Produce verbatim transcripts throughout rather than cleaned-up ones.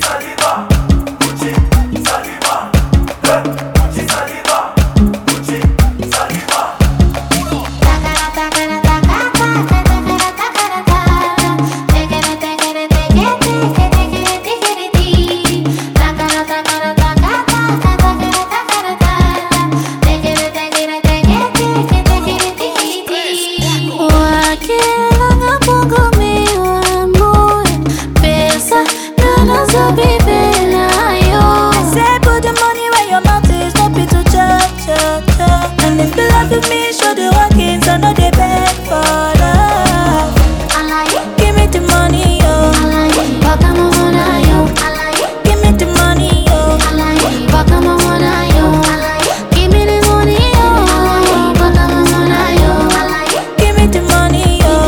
And if you love me, show the workings, I know they beg for love. Give me the money, yo. Give me the money, yo. Give me the money, yo. Give me the money, yo.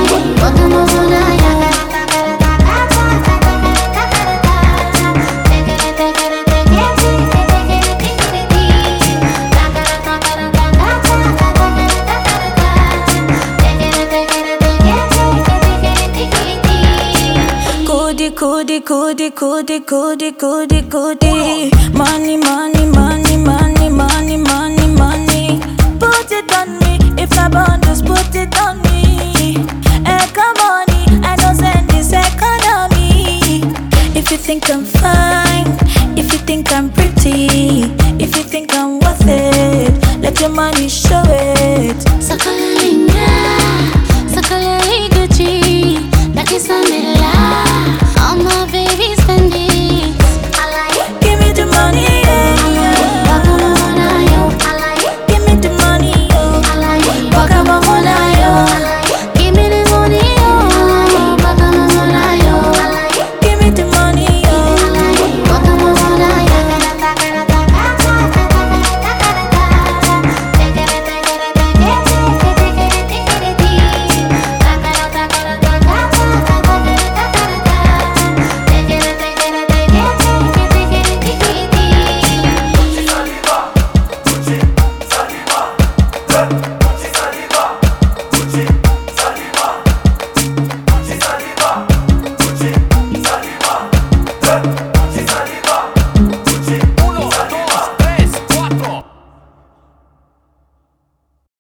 Goody, goody, goody, goody, goody, goody. Money, money, money, money, money, money, money. Put it on me, if I want, just put it on me. Eka money, I don't send this economy. If you think I'm fine, if you think I'm pretty, if you think I'm worth it, let your money show it. Sakala linga, sakala iguchi, nakisa mela.